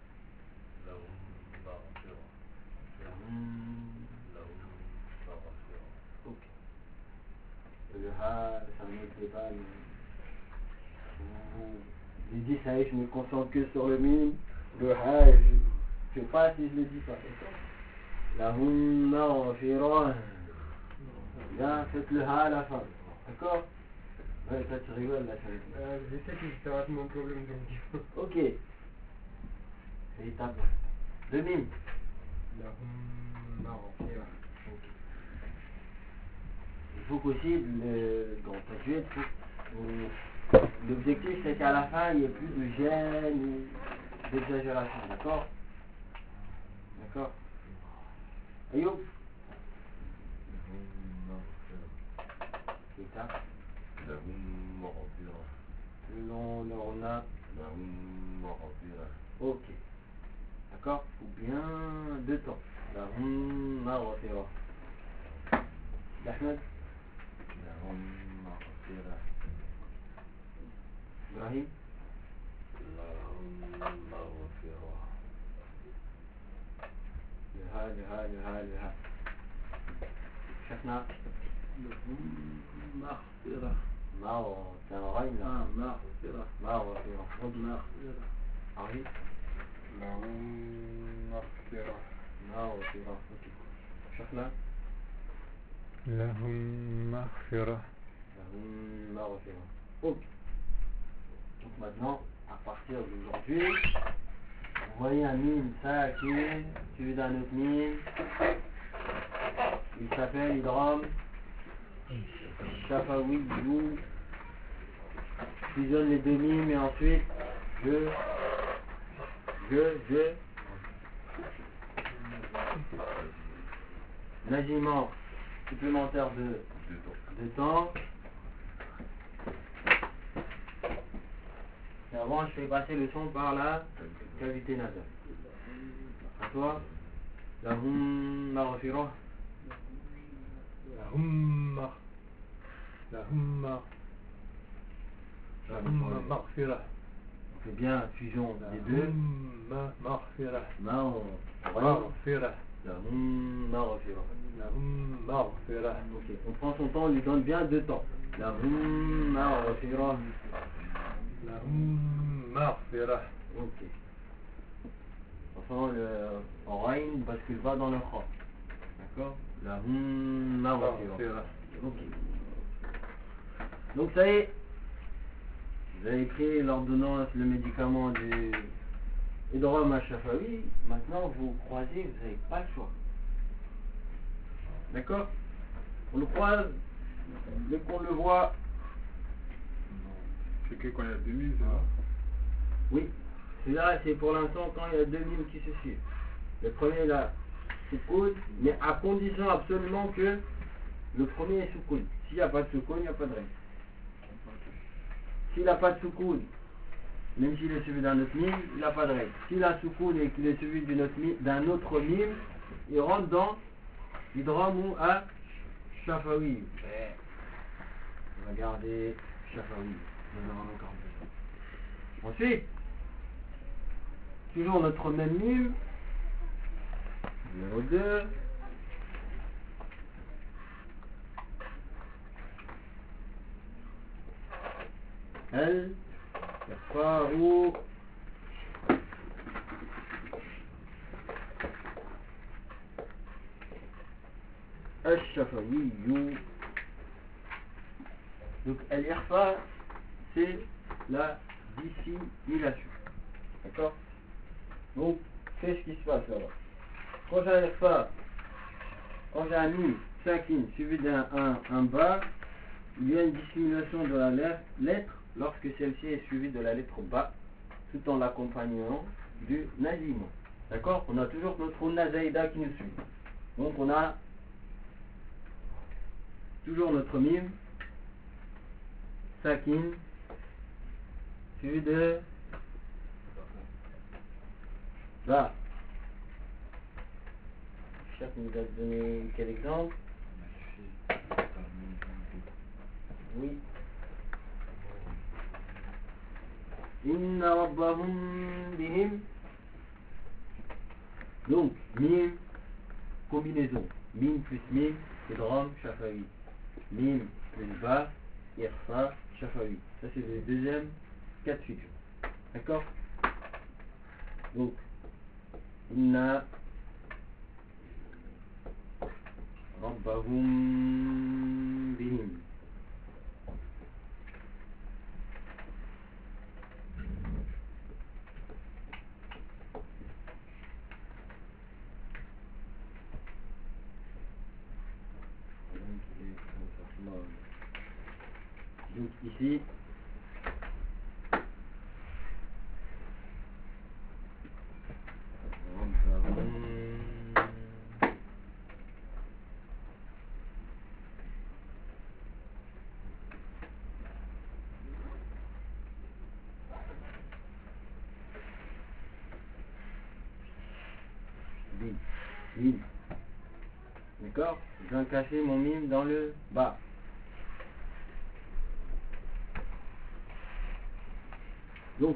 Ok. Le ha, ça ne me plaît pas, mais j'ai dit ça y est, je me concentre que sur le mime. Le ha, je ne sais pas si je le dis pas. Lahum maghfirah. Bien, faites le ha à la fin. D'accord? Ouais, toi tu rigoles là, ça veut Euh, je sais que ça va être mon problème donc. Ok. C'est l'étape. Le mime. Lahum maghfirah. Il faut qu'aussi, le, dans ta juette, l'objectif c'est qu'à la fin il n'y ait plus de gêne ou d'exagération. D'accord? D'accord? Ayoub? Étape. Lahum maghfira. Le long, le rona. Lahum maghfira. Ok. D'accord? Ou bien deux temps. Lahum maghfira. Ahmed? Lahum maghfira. Ibrahim? Lahum maghfira. Le ha, le ha, le ha, le ha. Chefna? مغفرة Mao, c'est un rail là. آه مغفرة Mao, c'est مغفرة Henri? Lahum maghfirah. Mao, c'est ok. Shafla. Lahum maghfirah. Lahum maghfirah. Ok. Donc maintenant, à partir d'aujourd'hui, vous voyez un mime sakin suivi d'un autre mime. Il s'appelle Idram Shafawi You. Je fusionne les deux mimes et ensuite je, je, je. Nagiment supplémentaire de, de temps. Et avant, je fais passer le son par la cavité nasale. À toi, Lahum maghfirah. Lahum maghfirah. Lahum maghfirah. Lahum maghfirah. On fait bien la fusion des deux. Lahum maghfirah. Maghfirah. Lahum maghfirah. Lahum maghfirah. Ok, on prend son temps, on lui donne bien deux temps. Lahum maghfirah. Lahum maghfirah. Ok. Enfin, le Rain bascule pas dans le Kha. D'accord. Lahum maghfirah. Ok. Donc ça y est, vous avez pris l'ordonnance, le médicament du Idram al-Shafawi. Maintenant vous croisez, vous n'avez pas le choix. D'accord. On le croise, dès qu'on le voit. C'est que quand il y a deux mises. Oui, celui-là c'est pour l'instant quand il y a deux mimes qui se suivent. Le premier là, soukoun, mais à condition absolument que le premier est soukoun. S'il n'y a pas de soukoun, il n'y a pas de règle. S'il n'a pas de soukoun, même s'il est suivi d'un autre mime, il n'a pas de règle. S'il a soukoun et qu'il est suivi d'un autre mime, d'un autre mime, il rentre dans l'idram ou à Shafawi. On va garder Shafawi. On en aura encore besoin. Ensuite, toujours notre même mime, numéro deux. El Yafaru Al-Shafawi. Donc Al-Irfa, c'est la dissimulation. D'accord. Donc, qu'est-ce qui se passe là-bas? Quand j'ai un Irfa, quand j'ai un mime sakin suivi d'un un, un bas, il y a une dissimulation de la lettre lorsque celle-ci est suivie de la lettre ba, tout en l'accompagnant du naziment. D'accord. On a toujours notre nazaïda qui nous suit. Donc on a toujours notre mime sakin suivi de ba. Chef nous a donné quel exemple? Oui. Inna rabbahum bihim. Donc, mime, combinaison. Mime plus mime, idram, shafawi. Mime plus ba, irfa, shafawi. Ça c'est le deuxième cas de figure. D'accord. Donc, inna rabbahum bihim. Donc ici, mime, mime. D'accord. Je viens cacher mon mime dans le bas. Donc,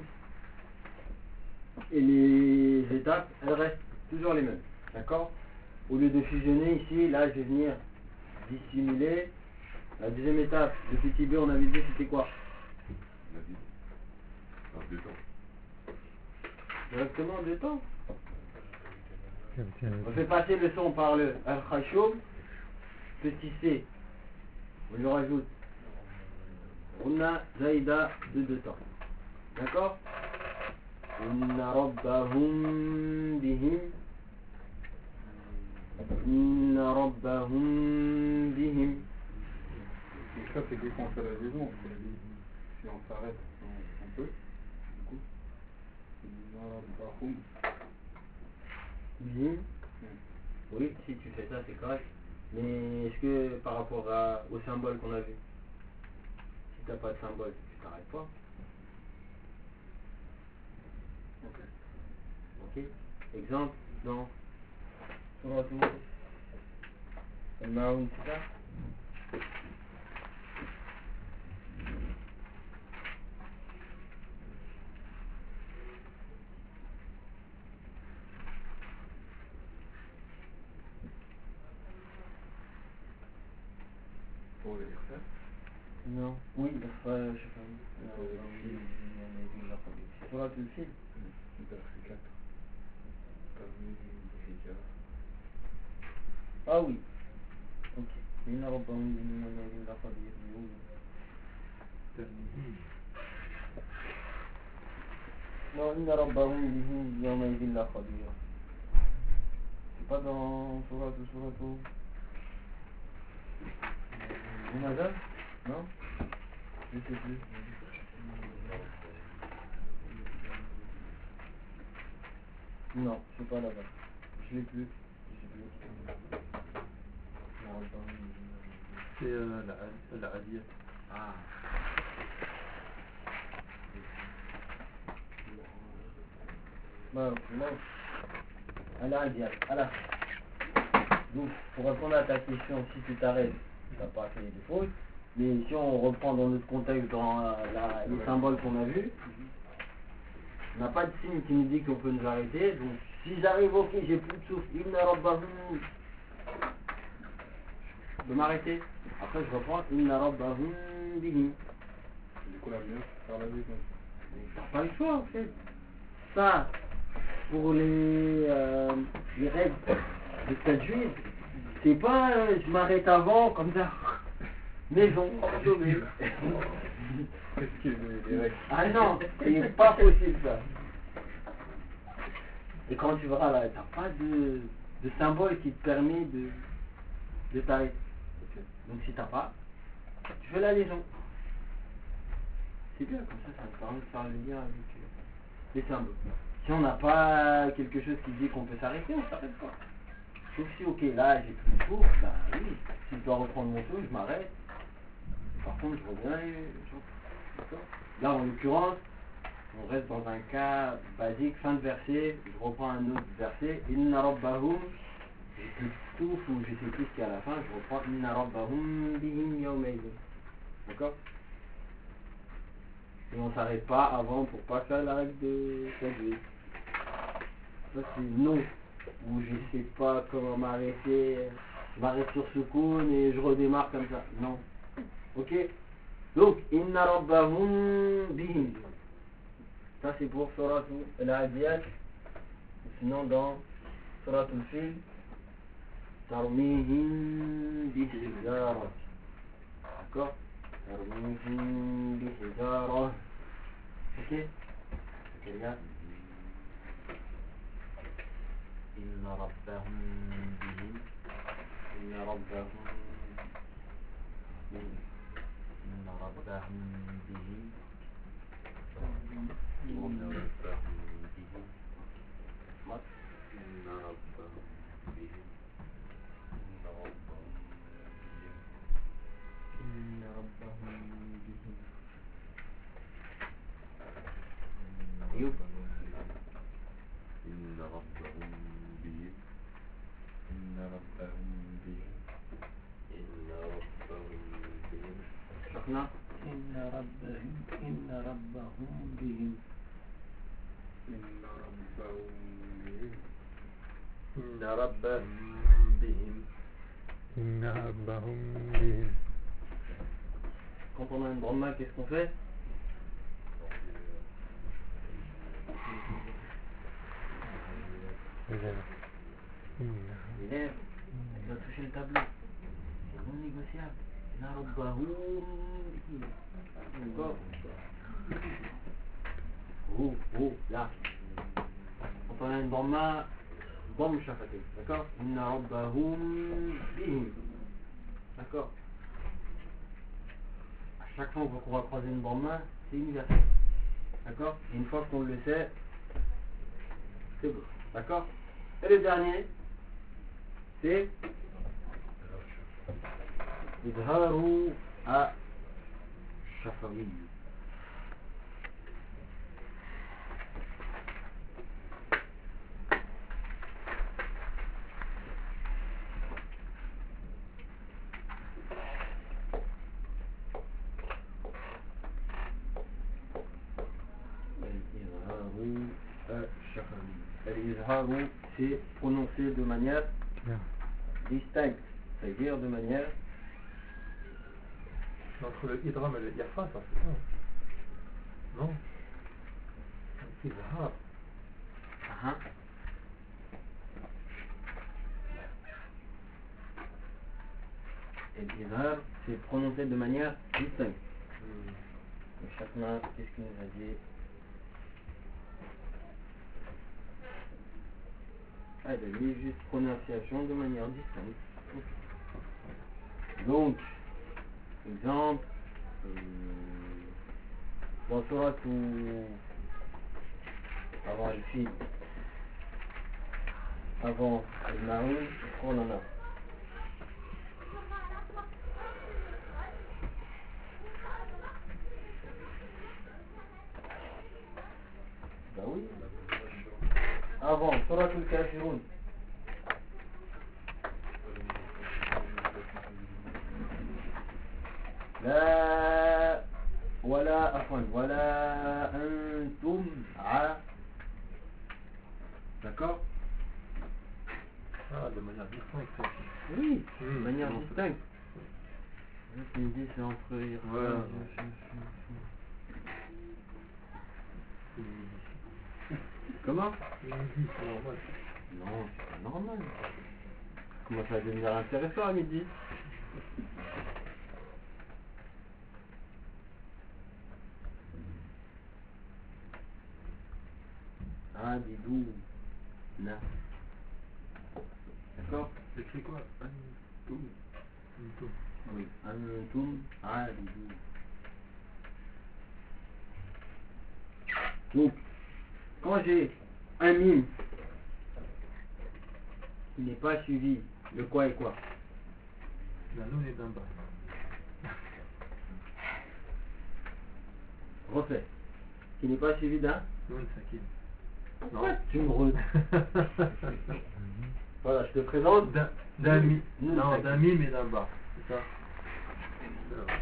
et les étapes, elles restent toujours les mêmes. D'accord. Au lieu de fusionner ici, là je vais venir dissimuler. La deuxième étape, le petit b, on avait dit c'était quoi? On a dit. Alors, deux temps. Directement deux temps. On fait passer le son par le Al-Khashoum, petit C. On lui rajoute Runa Zaïda de deux temps. D'accord? Inna rabbahum bihim. Inna rabbahum bihim. Donc ça c'est que quand on fait la liaison, on fait la liaison. Si on s'arrête, on, on peut. Du coup, Inna rabbahum. Bihim. Oui, si tu fais ça, c'est correct. Mais est-ce que par rapport à, au symbole qu'on a vu, si t'as pas de symbole, tu t'arrêtes pas? Ok. Ok. Exemple, dans Surah Al-Ma'un, c'est ça? Pour les faire. Non. Oui, euh, je sais pas. Non, Euh, non, film. c'est Surah Al-Fil. C'est à quatre. Parmi les hijab. Ah oui. Ok. Inna rabbahum bihim yawma'idhin laqadir. Non, Inna rabbahum bihim yawma'idhin laqadir. C'est pas dans Surah ou Surah ou Jonadab? Non? Je sais plus. Non, c'est pas là-bas. Je l'ai plus. Je sais plus. C'est euh, la, la Adiyat. Ah. Non, non. À la Adiyat, à la fin. Donc, pour répondre à ta question, si tu t'arrêtes, tu n'as pas fait de faute. Mais si on reprend dans notre contexte, dans euh, la, les symboles qu'on a vus, on n'a pas de signe qui nous dit qu'on peut nous arrêter. Donc, si j'arrive, ok, j'ai plus de souffle, Inna rabbahum, je peux m'arrêter. Après, je reprends Inna rabbahum bihim. Du coup, la mieux, c'est faire la liaison. Mais t'as pas le choix, en fait. Ça, pour les, euh, les règles de tajwid, c'est pas euh, je m'arrête avant, comme ça. Maison, sauvé. Qu'est-ce que les, les règles? Ah non, c'est pas possible ça. Et quand tu verras là, t'as pas de, de symbole qui te permet de, de t'arrêter. Ok. Donc si t'as pas, tu fais la liaison. C'est bien, comme ça, ça me permet de faire le lien avec euh, les symboles. Si on n'a pas quelque chose qui dit qu'on peut s'arrêter, on s'arrête pas. Sauf si, ok, là j'ai plus de cours, bah oui, si je dois reprendre mon tour, je m'arrête. Par contre, je reviens et je reprends. D'accord? Là, en l'occurrence, on reste dans un cas basique, fin de verset, je reprends un autre verset, Inna rabbahum, j'ai plus de souffle ou je sais plus ce qu'il y a à la fin, je reprends Inna rabbahum bihim yawma'idhin. D'accord? Et on s'arrête pas avant pour pas faire la règle de tajwid. Ça c'est non, où je sais pas comment m'arrêter, je m'arrête sur Soukoun et je redémarre comme ça. Non. Ok? Donc, Inna rabbahum bihim. Ça c'est pour Surah Al-Adiyat. Sinon dans Surah Al-Fil, Tarmihim bihijarat. D'accord? Tarmihim bihijarat. Ok? Ok les gars? Inna rabbahum bihim. Inna rabbahum bihim. Inna rabbahum bihim. Inna rabbahum bihim. What? Inna rabbahum bihim. Inna rabbahum bihim. Inna rabbahum bihim. You? Inna rabbahum bihim. Inna rabbahum bihim. Inna rabbahum bihim. Shakna? Inna rabbahum, inna rabbahum bihim. Inna rabbahum bihim. Inna rabbahum bihim. Inna rabbahum bihim. Quand on a une grande main, qu'est-ce qu'on fait? إنها L'élève, elle doit toucher le tableau. C'est non négociable. إن ربهم بهم. D'accord. Oh, oh, là. Quand on a une dhamma, ضم شفتين. D'accord. إن ربهم بهم. D'accord. À chaque fois qu'on va croiser une dhamma, c'est universel. D'accord. Et une fois qu'on le sait, c'est bon. D'accord. Et le dernier, c'est إظهار الشفوي. الإظهار c'est prononcé de manière distincte, c'est-à-dire de manière Entre le idram et le irfa, ça c'est ça. Non. Izhar. uh-huh. Et l'izhar c'est prononcé de manière distincte. Hmm. Chacun, qu'est-ce qu'il nous a dit? Ah, il a mis juste prononciation de manière distincte. Donc, exemple, euh, dans Surat ou avant le fil, avant le Maroun, on en a. Bah oui. Avant, Surat al-Kafirun. لا ولا عفوا ولا أنتم ع d'accord. Ah, de manière distincte. Oui, de Hmm, manière non, distincte. Tu me dis c'est entre Voilà. comment? Midi, c'est normal. Non, c'est pas normal. Comment ça va devenir intéressant à midi? Ah, dis d'où? Non. D'accord? C'est écrit quoi? Antum. Antum. Oui. Antum abidun. Donc, quand j'ai un mime qui n'est pas suivi de quoi et quoi? La noun est d'un bas. Refais. Qui n'est pas suivi d'un? Noun sakin. Pourquoi tu me re... Voilà, je te présente. D'un d'un mi. Noun Non, sakin. d'un mime et d'un bas. C'est ça? C'est ça.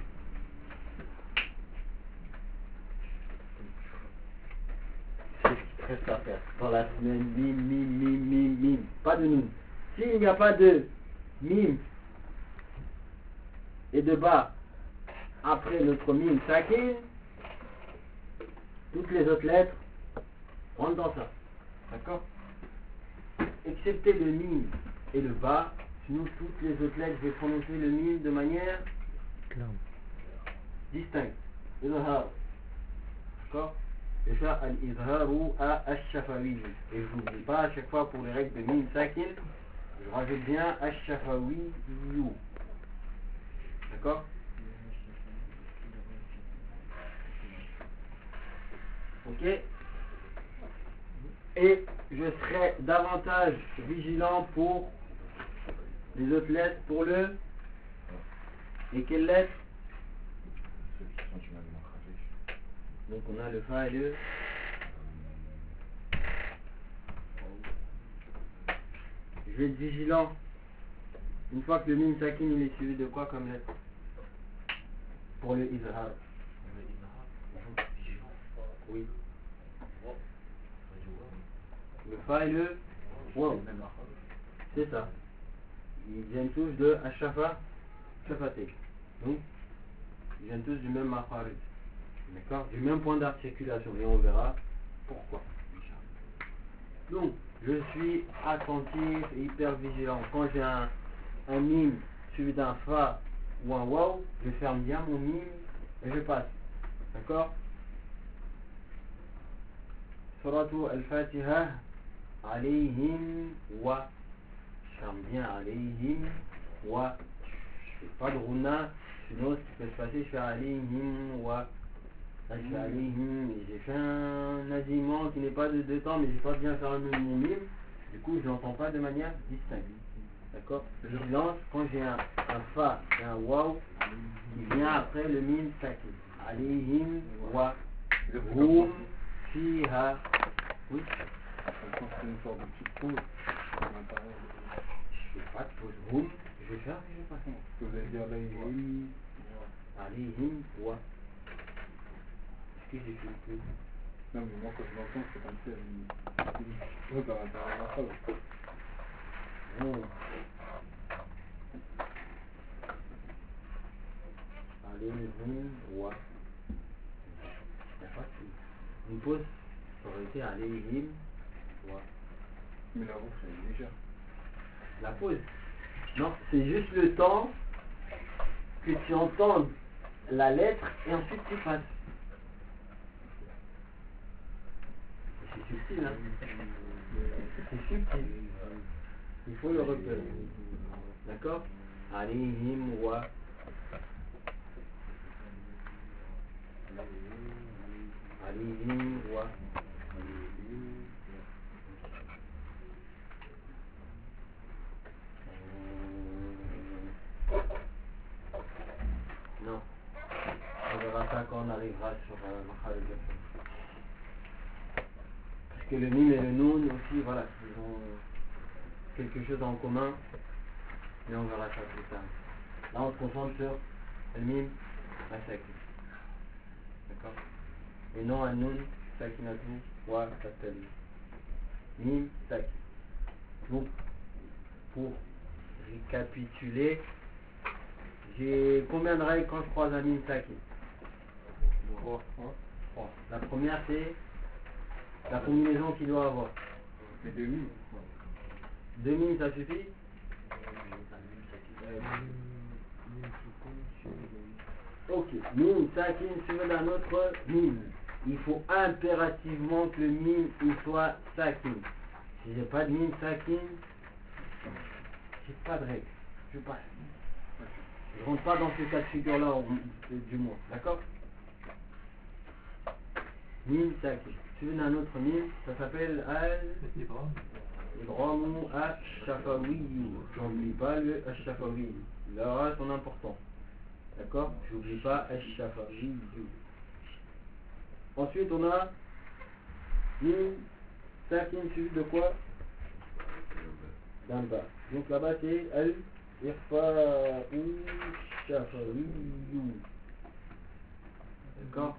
C'est ce qui reste à faire. Dans la semaine, mime, mime, mime, mime, mime. Pas de noun. S'il n'y a pas de mime et de bas après notre mime sakin, toutes les autres lettres rentrent dans ça. D'accord? Excepté le mime et le bas, sinon toutes les autres lettres, je vais prononcer le mime de manière distincte. Izhar. D'accord? Et ça, al-izharu à ash-shafawi. Et je n'oublie pas à chaque fois pour les règles de mime sakin, je rajoute bien ash-shafawi you. D'accord? Ok? Et je serai davantage vigilant pour les autres lettres, pour le... Et quelles lettres? Ceux qui sont du même makhraj. Donc on a le fa et le... Je vais être vigilant. Une fois que le mime sakin il est suivi de quoi comme lettre? Pour le izhar. Oui. Le fa et le waw. C'est ça. Ils viennent tous de Ashafa Shafatek. Donc, ils viennent tous du même makhraj. D'accord? Du même point d'articulation. Et on verra pourquoi. Donc, je suis attentif et hyper vigilant. Quand j'ai un, un mime suivi d'un fa ou un waw, je ferme bien mon mime et je passe. D'accord? Suratu al-Fatiha, alayhim wa. Je ferme bien alayhim wa. Je fais pas de rouna, sinon ce qui peut se passer, je fais alayhim wa. Là, je fais alayhim, et j'ai fait un naziment qui n'est pas de deux temps, mais j'ai pas bien fermé mon mime. Du coup, je l'entends pas de manière distincte. D'accord? Vigilance quand j'ai un, un fa et un waw qui vient après le mime sakin. Alayhim wa. Hum fiha. Oui. Je pense que c'est une sorte de petite pause à l'intérieur. Je fais pas de pause. Hum, je vais faire et je passe. Parce que vous allez dire alayhim. Alayhim wa. Est-ce que j'ai fait le coup? Non, mais moi quand je l'entends, c'est comme si elle me une pause à l'intérieur de la phrase. Hum. Alayhim wa. Il n'y a pas de une pause. Ça aurait été alayhim wa. Mais la boucle elle est légère. La pause. Non, c'est juste le temps que tu entendes la lettre et ensuite tu passes. C'est subtil, hein? C'est subtil. Il faut le repérer. D'accord? Alayhim wa. Alayhim wa. Non. On verra ça quand on arrivera sur euh, Makharij. Parce que le mime et le noun aussi, voilà, ils ont quelque chose en commun. Mais on verra ça plus tard. Là, on se concentre sur le mime, la sakin. D'accord? Et non un noun, sakinatu, wa, tattali. Mime, sakin. Donc, pour récapituler, j'ai combien de règles quand je croise un mime sakin? Trois. Trois. La première, c'est la combinaison qu'il doit avoir. Et deux mimes. Deux mimes, ça suffit? Ok. Mime, sakin, suivi d'un autre mime. Il faut impérativement que le mime il soit sakin. Si j'ai pas de mime sakin, j'ai pas de règle. Je passe. Je rentre pas dans ce cas de figure-là du moins. D'accord? Mime sakin. Suivi d'un autre mime, ça s'appelle al-Idramu ash-Shafawi. J'oublie pas le ash-Shafawi. Il aura son importance. D'accord? J'oublie pas ash-Shafawi. Ensuite, on a mime sakin suivi de quoi? D'un bas. Donc là-bas, c'est al-Irfa'u shafawi. D'accord?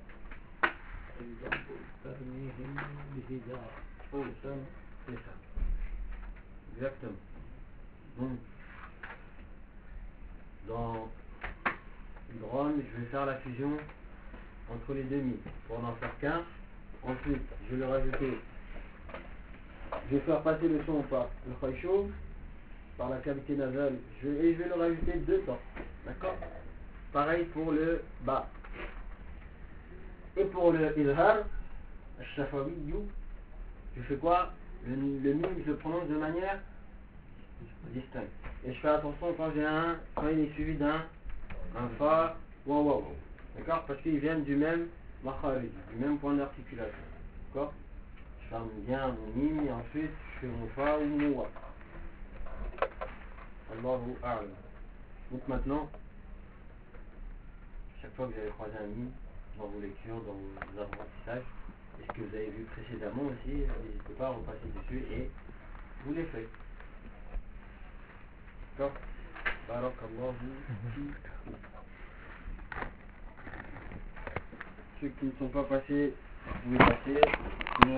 Oh, ça, c'est ça. Exactement. Donc, dans le drum, je vais faire la fusion entre les deux mimes pour n'en faire qu'un. Ensuite, je vais le rajouter. Je vais faire passer le son par le khayshow, par la cavité nasale, je vais, et je vais le rajouter deux temps. D'accord? Pareil pour le bas. Et pour le ilhar, al-shafawiyu, je fais quoi? Le, le mime, je le prononce de manière distincte. Et je fais attention quand j'ai un, quand il est suivi d'un un fa ou un waw. D'accord? Parce qu'ils viennent du même makharij, du même point d'articulation. D'accord? Je ferme bien mon mime et ensuite je fais mon fa ou mon wa. Allahu a'lam. Donc maintenant, chaque fois que vous allez croiser un mime dans vos lectures, dans vos apprentissages, et ce que vous avez vu précédemment aussi, n'hésitez pas à repasser dessus et vous les faites. D'accord? Barakallahu fikum. Ceux qui ne sont pas passés, vous pouvez passer.